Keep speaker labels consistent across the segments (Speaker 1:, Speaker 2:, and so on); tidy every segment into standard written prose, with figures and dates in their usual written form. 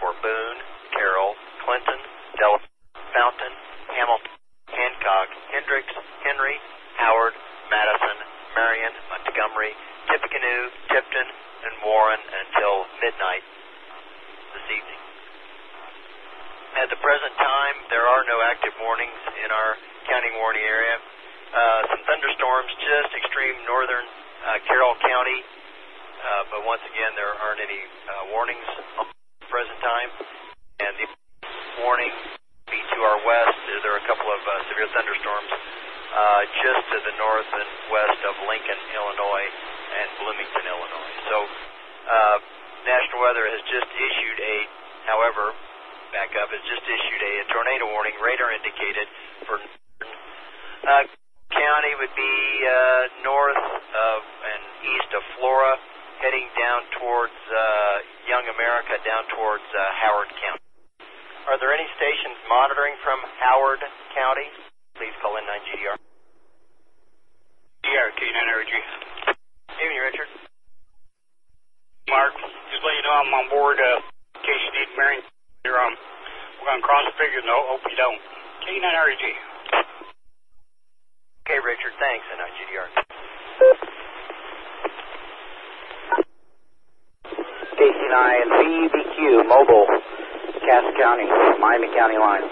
Speaker 1: for Boone, Carroll, Clinton, Delaware, Fountain, Hamilton, Hancock, Hendricks, Henry, Howard, Madison, Marion, Montgomery, Tippecanoe, Tipton, and Warren until midnight this evening. At the present time, there are no active warnings in our county warning area. Some thunderstorms just extreme northern Carroll County, but once again, there aren't any warnings at the present time. And the warning to our west, there are a couple of severe thunderstorms just to the north and west of Lincoln, Illinois, and Bloomington, Illinois. So, National Weather has just issued however, has just issued a tornado warning, radar indicated for county would be north of and east of Flora, heading down towards Young America, down towards Howard County. Are there any stations monitoring from Howard County? Please call in 9GDR.
Speaker 2: GDR, K9RG.
Speaker 1: Evening, Richard.
Speaker 2: Mark, just let you know I'm on board in case you need Marion. We're going to cross the figures, no, hope you don't. K9RG.
Speaker 1: Okay, Richard, thanks, and 9GDR.
Speaker 3: KC9 VBQ, mobile, Cass County, Miami County line.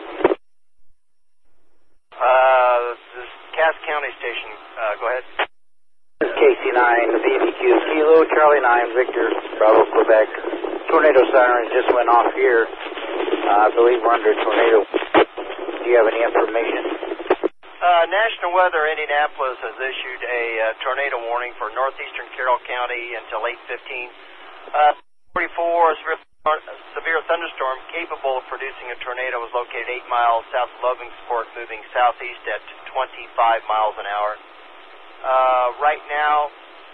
Speaker 1: This Cass County station, go ahead.
Speaker 3: This is KC9 VBQ, Kilo, Charlie 9, Victor, Bravo, Quebec. Tornado sirens just went off here. I believe we're under a tornado. Do you have any information?
Speaker 1: National Weather Indianapolis has issued a tornado warning for northeastern Carroll County until 8:15. 44 severe thunderstorm capable of producing a tornado was located 8 miles south of Logansport, moving southeast at 25 miles an hour. Right now,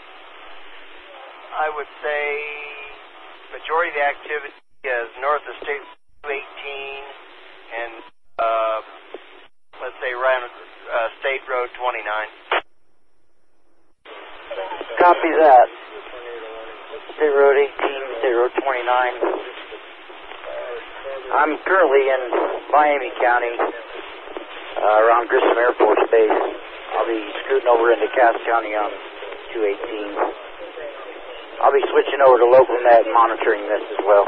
Speaker 1: I would say majority of the activity is north of State 18 and let's say right on State Road 29.
Speaker 3: Copy that. State Road 18, State Road 29. I'm currently in Miami County, around Grissom Air Force Base. I'll be scooting over into Cass County on 218. I'll be switching over to LocalNet and monitoring this as well.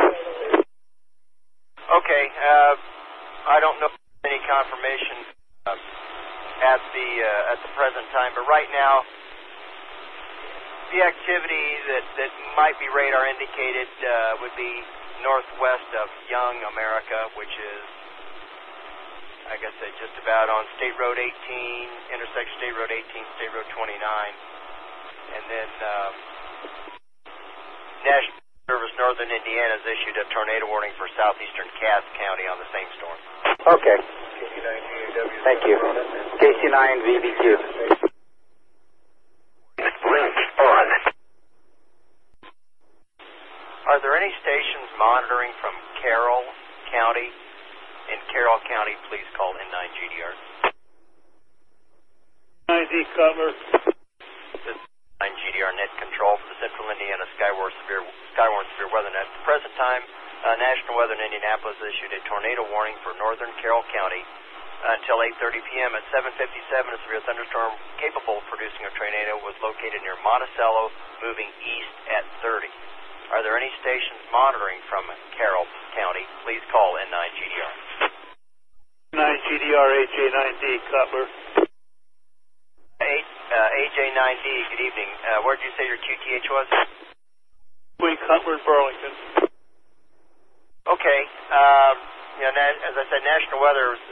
Speaker 1: Okay, I don't know any confirmation at the present time, but right now, the activity that might be radar indicated would be northwest of Young America, which is, like I said, just about on State Road 18, intersection State Road 18, State Road 29, and then National Service Northern Indiana has issued a tornado warning for southeastern Cass County on the same storm.
Speaker 3: Okay. Thank you. KC9 VBQ.
Speaker 1: Are there any stations monitoring from Carroll County? In Carroll County, please call in 9GDR.
Speaker 4: 9D cover.
Speaker 1: This is 9GDR net control for the Central Indiana Skywarn Severe Weather Net. At the present time, National Weather in Indianapolis issued a tornado warning for northern Carroll County until 8:30 p.m. At 7:57, a severe thunderstorm capable of producing a tornado was located near Monticello, moving east at 30. Are there any stations monitoring from Carroll County? Please call in 9GDR.
Speaker 4: 9GDR AJ9D cover.
Speaker 1: AJ9D, good evening. Where did you say your QTH was?
Speaker 4: Between Cutler and Burlington.
Speaker 1: Okay. As I said, National Weather's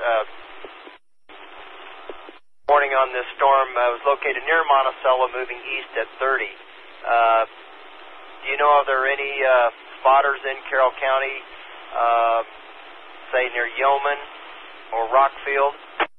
Speaker 1: warning on this storm was located near Monticello, moving east at 30. Do you know if there are any spotters in Carroll County, say near Yeoman or Rockfield?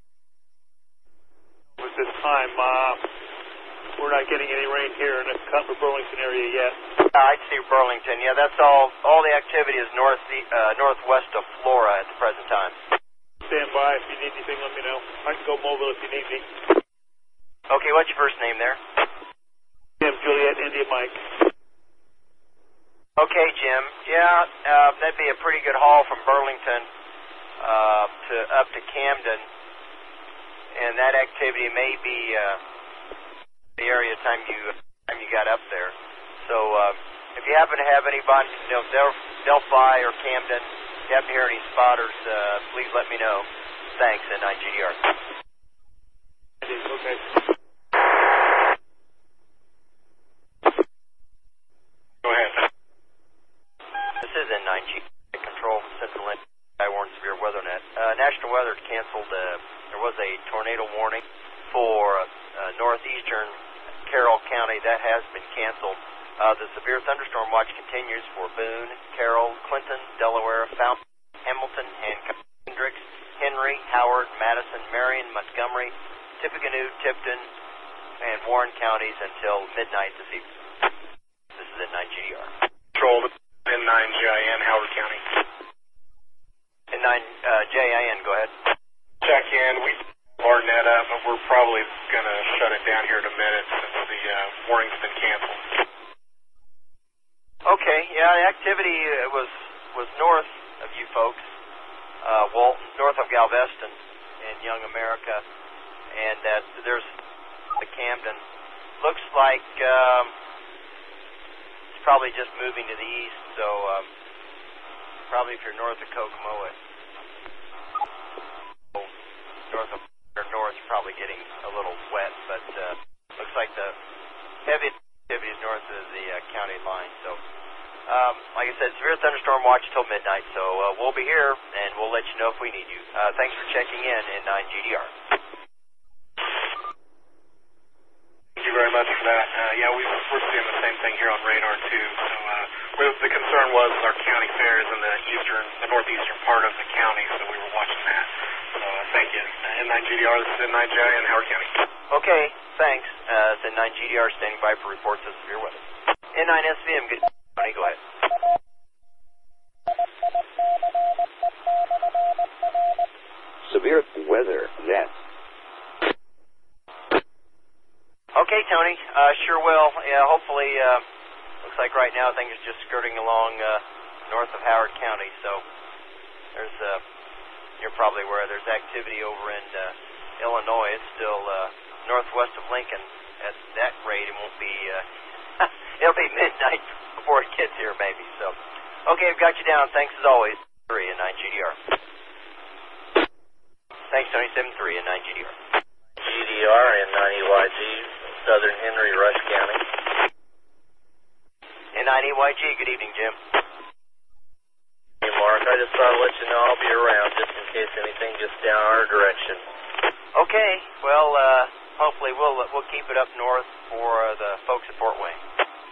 Speaker 4: At this time, we're not getting any rain here in the Cutler Burlington area yet.
Speaker 1: I see Burlington. Yeah, that's all. All the activity is northwest of Flora at the present time.
Speaker 4: Stand by. If you need anything, let me know. I can go mobile if you need me.
Speaker 1: Okay, what's your first name there?
Speaker 4: Juliet, India Mike.
Speaker 1: Okay, Jim. Yeah, that'd be a pretty good haul from Burlington up to Camden, and that activity may be the area time you got up there. So if you happen to have anybody, Delphi or Camden, if you happen to hear any spotters, please let me know. Thanks, N9GDR.
Speaker 4: Okay.
Speaker 2: Go ahead.
Speaker 1: This is N9G Control from Central India. I warned severe weather net. National Weather canceled. There was a tornado warning for northeastern Carroll County. That has been canceled. The severe thunderstorm watch continues for Boone, Carroll, Clinton, Delaware, Fountain, Hamilton, Hancock, Hendricks, Henry, Howard, Madison, Marion, Montgomery, Tippecanoe, Tipton, and Warren counties until midnight this evening. This is N9GDR.
Speaker 2: Control N9GIN, Howard County.
Speaker 1: N9JIN, go ahead.
Speaker 2: Check in. We have our net up, but we're probably going to shut it down here in a minute since the warning's been canceled.
Speaker 1: Okay, yeah, the activity was north of you folks, Walton, north of Galveston and Young America, and there's the Camden. Looks like it's probably just moving to the east, so probably if you're north of Kokomo, north, you're probably getting a little wet, but looks like the heavy activity is north of the county line. So, like I said, severe thunderstorm watch till midnight, so we'll be here, and we'll let you know if we need you. Thanks for checking in N9GDR.
Speaker 2: Thank you very much for that. Yeah, we're seeing the same thing here on radar, too. So the concern was our county fair is in the northeastern part of the county, so we were watching that. So thank you. N9GDR, this is N9JIN, Howard County.
Speaker 1: Okay, thanks. It's N9GDR standing by for reports of severe weather. N9SVM, good morning. Go ahead.
Speaker 5: Severe weather net.
Speaker 1: Okay, Tony. Sure will. Yeah, hopefully, looks like right now things are just skirting along north of Howard County. So there's, you're probably aware there's activity over in Illinois. It's still northwest of Lincoln. At that rate, it won't be. It'll be midnight before it gets here, maybe. So, okay, I've got you down. Thanks as always. 3 N9GDR. Thanks, Tony. 7-3 N9GDR.
Speaker 6: GDR and 90YG, Southern Henry, Rush County.
Speaker 1: N9EYG, good evening, Jim.
Speaker 6: Hey, Mark, I just thought I'd let you know I'll be around just in case anything gets down our direction.
Speaker 1: Okay, well, hopefully we'll keep it up north for the folks at Fort Wayne.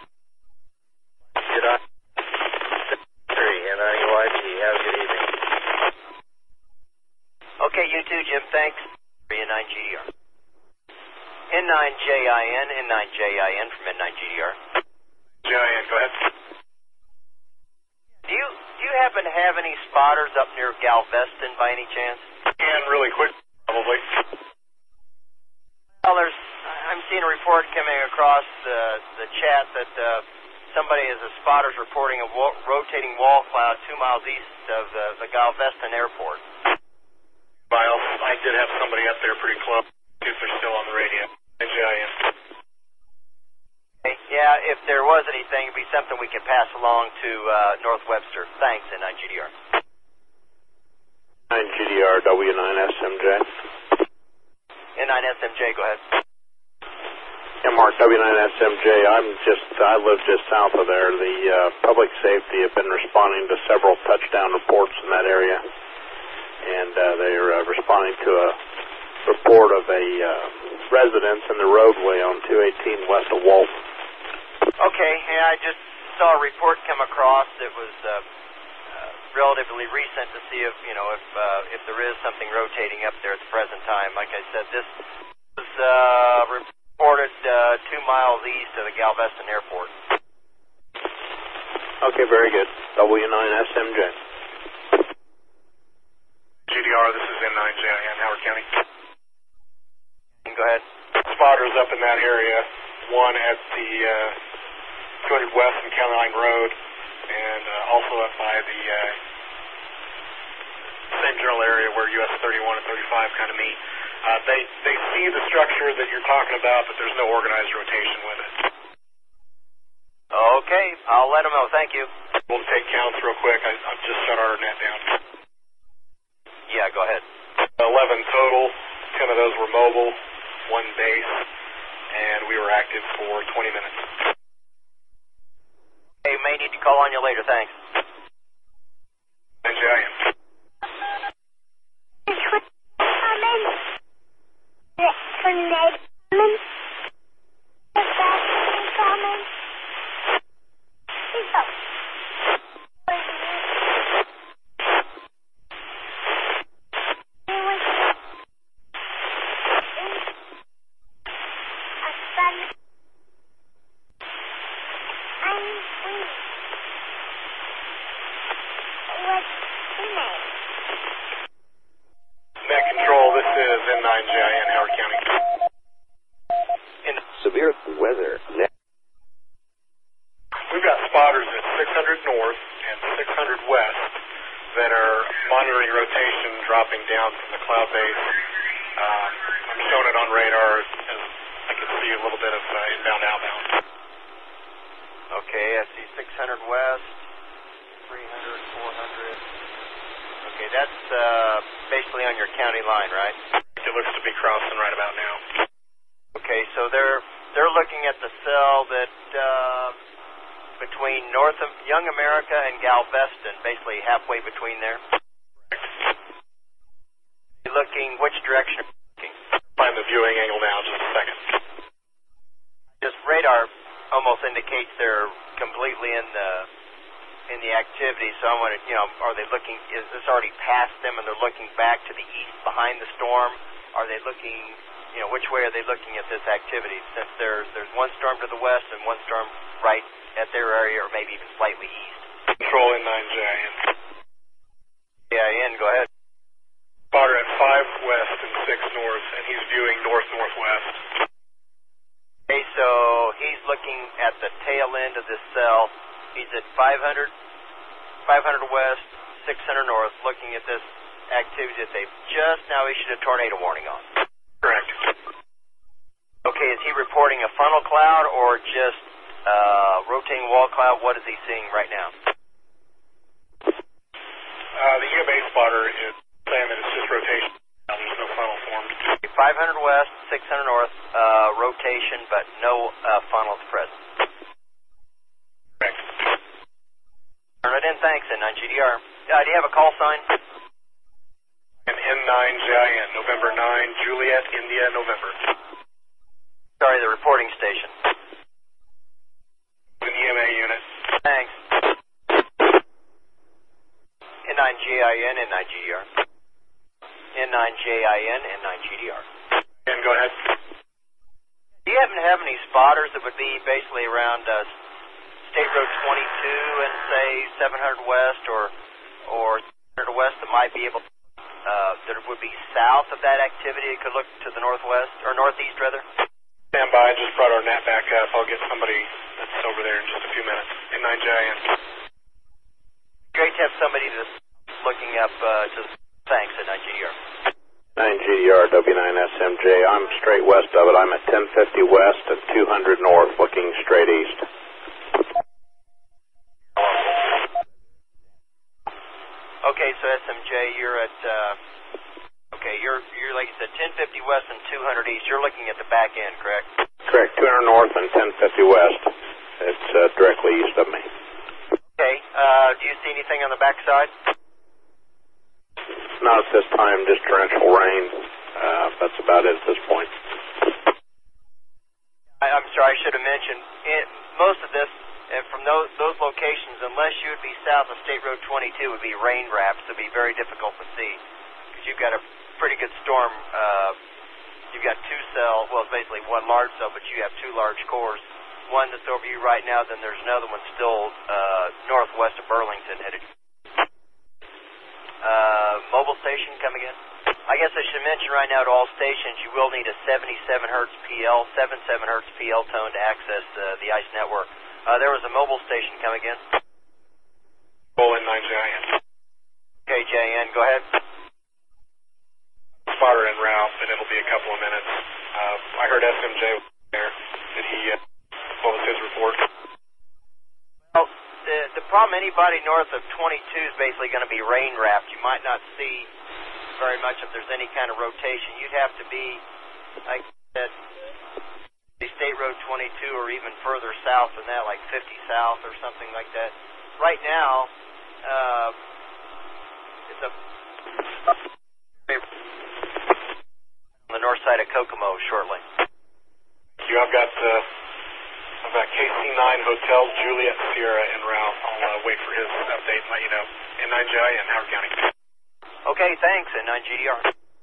Speaker 6: Good on. 3 N9YG, have a good evening.
Speaker 1: Okay, you too, Jim, thanks. N9GDR. N9JIN from N9GDR.
Speaker 2: JIN, go ahead.
Speaker 1: Do you happen to have any spotters up near Galveston by any chance?
Speaker 2: And really quick, probably.
Speaker 1: Well, I'm seeing a report coming across the chat that somebody is a spotter's reporting a rotating wall cloud 2 miles east of the Galveston airport.
Speaker 2: I did have somebody up there pretty close, see if they're still on the radio. JIN.
Speaker 1: Okay, yeah, if there was anything, it'd be something we can pass along to North Webster. Thanks, N9GDR.
Speaker 7: 9GDR, W9SMJ.
Speaker 1: N9SMJ, go ahead.
Speaker 7: Yeah, Mark, W9SMJ. I live just south of there. The public safety have been responding to several touchdown reports in that area, and they're responding to a report of a residence in the roadway on 218 west of Walton.
Speaker 1: Okay, yeah, I just saw a report come across that was relatively recent to see if there is something rotating up there at the present time. Like I said, this was reported 2 miles east of the Galveston airport.
Speaker 7: Okay, very good. W9SMJ.
Speaker 2: GDR, this is N9JIN, Howard County.
Speaker 1: Go ahead.
Speaker 2: Spotters up in that area, one at the 200 West and County Line Road, and also up by the same general area where US 31 and 35 kind of meet. They see the structure that you're talking about, but there's no organized rotation with it.
Speaker 1: Okay, I'll let them know. Thank you.
Speaker 2: We'll take counts real quick. I've just shut our net down.
Speaker 1: Yeah, go ahead.
Speaker 2: 11 total. 10 of those were mobile, 1 base, and we were active for 20 minutes.
Speaker 1: Hey, may need to call on you later. Thanks.
Speaker 2: NJIN. Net control, this is N9JIN, Howard County.
Speaker 5: Severe weather net.
Speaker 2: We've got spotters at 600 north and 600 west that are monitoring rotation dropping down from the cloud base. I'm showing it on radar as I can see a little bit of inbound, outbound.
Speaker 1: Okay, I see 600 west, 300, 400. Okay, that's basically on your county line, right?
Speaker 2: It looks to be crossing right about now.
Speaker 1: Okay, so they're looking at the cell that between Young America and Galveston, basically halfway between there. You're looking which direction? Are you looking?
Speaker 2: Find the viewing angle now, just a second.
Speaker 1: Just radar almost indicates they're completely in the activity. So I want to, are they looking? Is this already past them, and they're looking back to the east behind the storm? Are they looking? Which way are they looking at this activity? Since there's one storm to the west and one storm right at their area, or maybe even slightly east.
Speaker 2: Control N9JIN.
Speaker 1: JIN, go ahead.
Speaker 2: Spotter at 5 west and 6 north, and he's viewing north-northwest.
Speaker 1: Okay, so he's looking at the tail end of this cell. He's at 500 west, 600 north, looking at this activity that they've just now issued a tornado warning on.
Speaker 2: Correct.
Speaker 1: Okay, is he reporting a funnel cloud or just rotating wall cloud? What is he seeing right now?
Speaker 2: The EMA spotter is saying that it's just rotation. There's no funnel formed.
Speaker 1: 500 west, 600 north, rotation, but no funnels present.
Speaker 2: Correct.
Speaker 1: Turn it in, thanks, N9GDR. Do you have a call sign?
Speaker 2: And N9JIN, November 9, Juliet, India, November.
Speaker 1: Sorry, the reporting station.
Speaker 2: An EMA unit.
Speaker 1: Thanks. N9JIN, N9GDR. N9JIN, N9GDR.
Speaker 2: And go ahead.
Speaker 1: Do you happen to have any spotters that would be basically around State Road 22 and say 700 west or 700 west that might be able to, that would be south of that activity? It could look to the northwest or northeast rather.
Speaker 2: Stand by. Just brought our net back up. I'll get somebody that's over there in just a few minutes. N9JIN.
Speaker 1: Great to have somebody that's looking up to. Thanks, N9GDR.
Speaker 7: 9GDR W9SMJ. I'm straight west of it. I'm at 1050 west and 200 north, looking straight east.
Speaker 1: Okay, so SMJ, you're at. You're like you said, 1050 west and 200 east. You're looking at the back end, correct?
Speaker 7: Correct. 200 north and 1050 west. It's directly east of me.
Speaker 1: Okay. Do you see anything on the backside?
Speaker 7: Not at this time, just torrential rain. That's about it at this point.
Speaker 1: I'm sorry, I should have mentioned. Most of this, from those locations, unless you would be south of State Road 22, would be rain wraps. It would be very difficult to see. Because you've got a pretty good storm. You've got two cells, well, it's basically one large cell, but you have two large cores. One that's over you right now, then there's another one still northwest of Burlington headed. Mobile station, come again? I guess I should mention right now to all stations, you will need a 77 hertz PL, 77 hertz PL tone to access the ICE network. There was a mobile station, come again?
Speaker 2: Roll in 9JIN.
Speaker 1: Okay, JN, go ahead.
Speaker 2: Spotter en route, but it'll be a couple of minutes. I heard SMJ was there. Did he, what was his report?
Speaker 1: Well, the problem, anybody north of 22 is basically going to be rain wrapped. You might not see very much if there's any kind of rotation. You'd have to be, like I said, State Road 22 or even further south than that, like 50 south or something like that. Right now, it's on the north side of Kokomo shortly.
Speaker 2: I've got KC9 Hotel Juliet Sierra en route. I'll wait for his update and let you know. N9JIN, Howard County.
Speaker 1: Okay, thanks, N9GDR.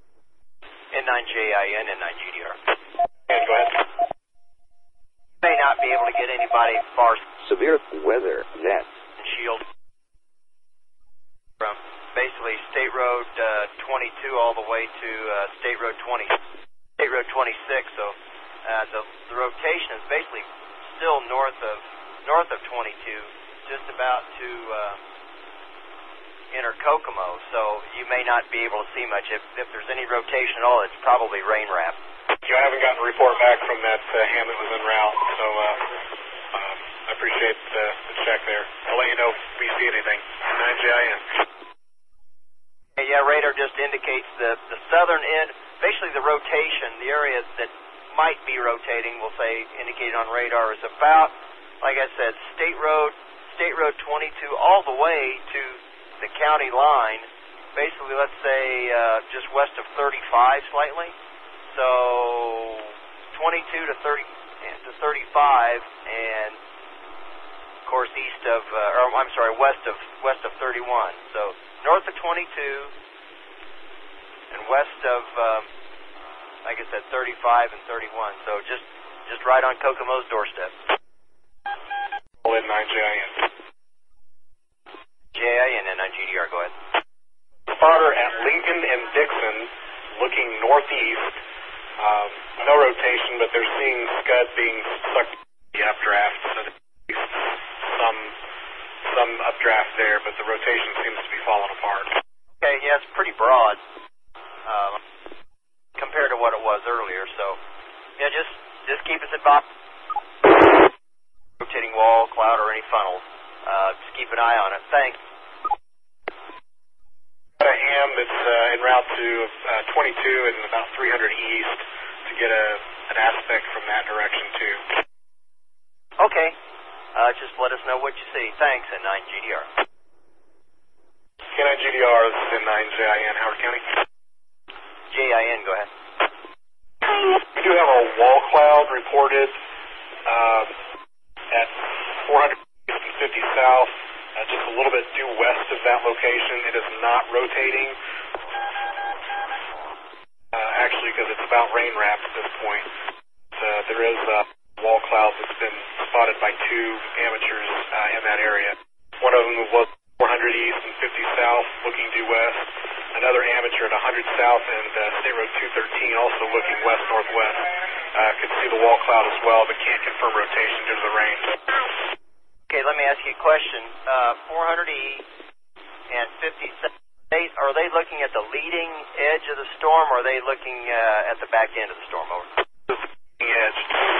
Speaker 1: N9JIN, N9GDR.
Speaker 2: And go ahead.
Speaker 1: May not be able to get anybody far
Speaker 5: Severe weather net.
Speaker 1: shield from basically State Road 22 all the way to State Road 26. So the rotation is basically still north of 22, just about to enter Kokomo. So you may not be able to see much. If there's any rotation at all, it's probably rain wrapped.
Speaker 2: I haven't gotten a report back from that ham that was en route, so I appreciate the check there. I'll let you know if we see anything. 9JIN.
Speaker 1: Yeah, radar just indicates the southern end, basically the rotation, the area that might be rotating, we'll say, indicated on radar is about, like I said, State Road 22 all the way to the county line, basically, let's say, just west of 35 slightly. So 22 to 35, and of course west of 31. So north of 22 and west of, like I said, 35 and 31. So just right on Kokomo's doorstep.
Speaker 2: Roll in 9JIN.
Speaker 1: JIN and N9GDR, go ahead.
Speaker 2: Spotter at Lincoln and Dixon, looking northeast. No rotation, but they're seeing Scud being sucked in the updraft, so there's some updraft there, but the rotation seems to be falling apart.
Speaker 1: Okay, yeah, it's pretty broad compared to what it was earlier, so yeah, just keep us at box. Rotating wall, cloud, or any funnel. Just keep an eye on it. Thanks.
Speaker 2: Got a ham that's en route to 22 and about 300 east to get an aspect from that direction too.
Speaker 1: Okay. Just let us know what you see. Thanks, N9GDR.
Speaker 2: K9GDR, this is N9JIN, Howard County.
Speaker 1: JIN, go ahead.
Speaker 2: We do have a wall cloud reported at 400 east and 50 south, just a little bit due west of that location. It is not rotating, actually, because it's about rain wrapped at this point. There is a wall cloud that's been spotted by two amateurs in that area. One of them was 400 east and 50 south, looking due west. Another amateur at 100 south and State Road 213, also looking west-northwest. Could see the wall cloud as well, but can't confirm rotation due to the rain.
Speaker 1: Okay, let me ask you a question. 400E and 50 south, are they looking at the leading edge of the storm, or are they looking at the back end of the storm? Over.
Speaker 2: Leading edge.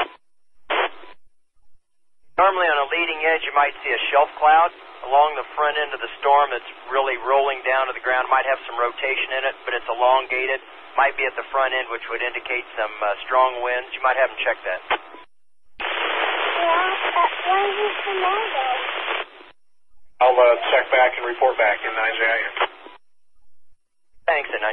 Speaker 1: Normally on a leading edge, you might see a shelf cloud along the front end of the storm that's really rolling down to the ground. Might have some rotation in it, but it's elongated. Might be at the front end, which would indicate some strong winds. You might have them check that.
Speaker 2: I'll check back and report back in 9JIN.
Speaker 1: Thanks, N9.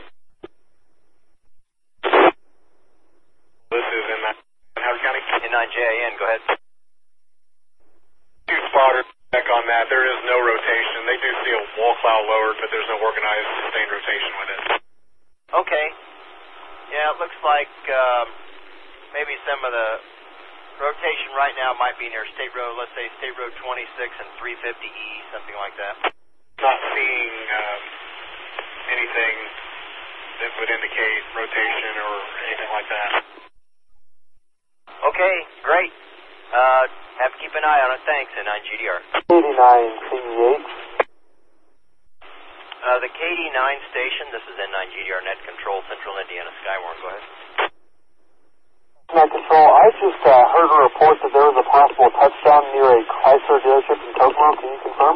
Speaker 2: This is in Howard County.
Speaker 1: N9JIN, go ahead.
Speaker 2: Two spotters back on that. There is no rotation. They do see a wall cloud lowered, but there's no organized sustained rotation with it.
Speaker 1: Okay. Yeah, it looks like maybe some of the rotation right now might be near State Road, let's say State Road 26 and 350E, something like that.
Speaker 2: Not seeing anything that would indicate rotation or anything like that.
Speaker 1: Okay, great. Have to keep an eye on it. Thanks, N9GDR.
Speaker 8: 89 CEH.
Speaker 1: the KD9 station. This is N9GDR Net Control, Central Indiana Skywarn. Go ahead.
Speaker 2: Net Control, I just heard a report that there was a possible touchdown near a Chrysler dealership in Kokomo. Can you confirm?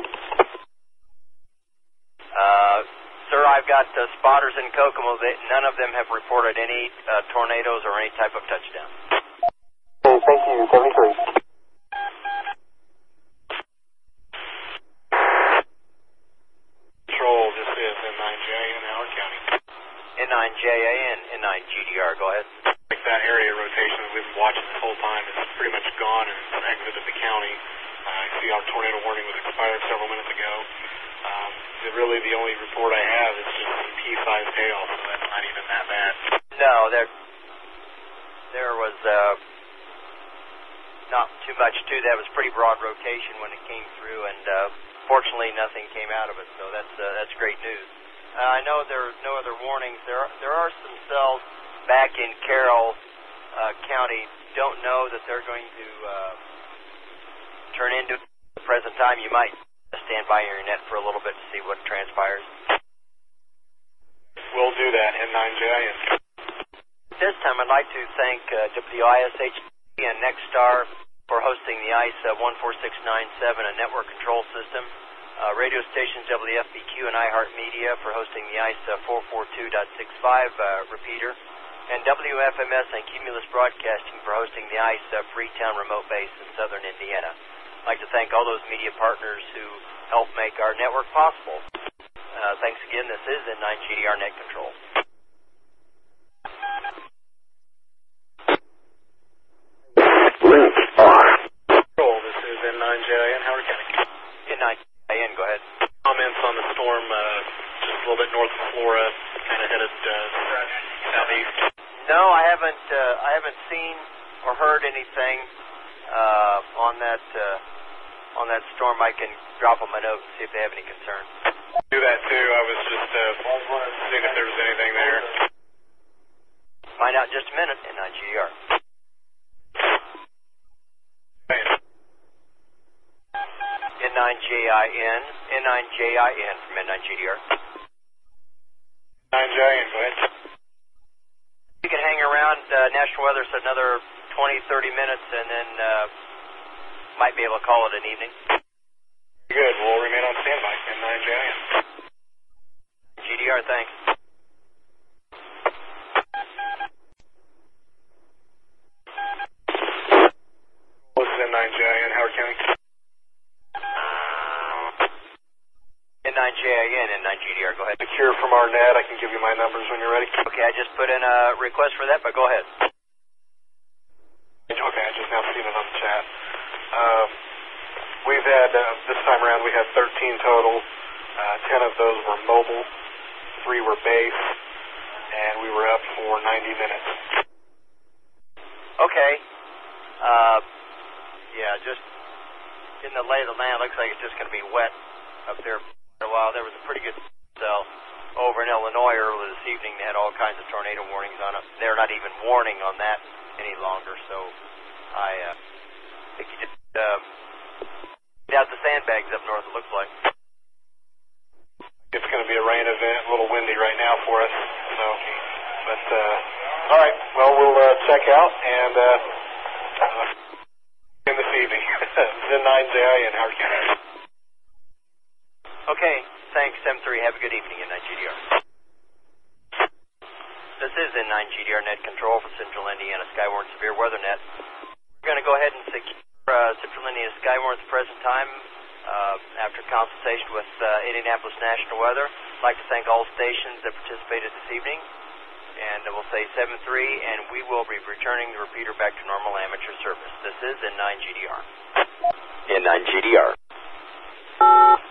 Speaker 1: Sir, I've got spotters in Kokomo. None of them have reported any tornadoes or any type of touchdown.
Speaker 2: Okay, thank you. 73. Control, this is N9JAN, Howard County.
Speaker 1: N9JAN, N9GDR. Go ahead.
Speaker 2: That area rotation that we've been watching this whole time is pretty much gone and it's exited the county. I see our tornado warning was expired several minutes ago. Really, the only report I have is just some pea-sized hail, so that's not even that bad.
Speaker 1: No, there was not too much to that. It was pretty broad rotation when it came through, and fortunately, nothing came out of it. So that's great news. I know there are no other warnings. There are some cells back in Carroll County. Don't know that they're going to turn into the present time. You might stand by your net for a little bit to see what transpires.
Speaker 2: We'll do that, N9JIN.
Speaker 1: This time I'd like to thank WISH and Nexstar for hosting the ICE 14697, a network control system. Radio stations WFBQ and iHeartMedia for hosting the ICE 442.65 repeater. And WFMS and Cumulus Broadcasting for hosting the ICE Freetown remote base in southern Indiana. I'd like to thank all those media partners who help make our network possible. Thanks again. This is N9GDR Net Control.
Speaker 2: Control, this is N9JIN, Howard County.
Speaker 1: N9JIN, go ahead.
Speaker 2: Comments on the storm just a little bit north of Flora, kind of headed southeast.
Speaker 1: No, I haven't seen or heard anything on that storm. I can drop them a note and see if they have any concern.
Speaker 2: Do that too. I was just seeing if there was anything there.
Speaker 1: Find out in just a minute. N9GDR. N9JIN. N9JIN from N9GDR.
Speaker 2: N9JIN, go ahead.
Speaker 1: You can hang around National Weather for another 20-30 minutes and then might be able to call it an evening.
Speaker 2: Good. We'll remain on standby. N9JIN.
Speaker 1: GDR, thanks.
Speaker 2: This is N9JIN, Howard County.
Speaker 1: N9JIN, N9GDR, go ahead.
Speaker 2: Secure from our net. I can give you my numbers when you're ready.
Speaker 1: Okay, I just put in a request for that, but go ahead.
Speaker 2: Okay, I just now seen it on the chat. We've had, this time around, we had 13 total. 10 of those were mobile, 3 were base, and we were up for 90 minutes.
Speaker 1: Okay. Yeah, just in the lay of the land, looks like it's just going to be wet up there for a while. There was a pretty good cell over in Illinois earlier this evening. They had all kinds of tornado warnings on it. They're not even warning on that any longer, so I think you just get out the sandbags up north, it looks like.
Speaker 2: It's going to be a rain event, a little windy right now for us, so, but, all right, well, we'll check out and in this evening. N9JIN, Howard County.
Speaker 1: Okay, thanks, M3. Have a good evening, N9GDR. This is N9GDR Net Control for Central Indiana Skywarn Severe Weather Net. We're going to go ahead and secure Central Indiana Skywarn at the present time after consultation with Indianapolis National Weather. I'd like to thank all stations that participated this evening. And we'll say 7-3, and we will be returning the repeater back to normal amateur service. This is N9GDR. N9GDR.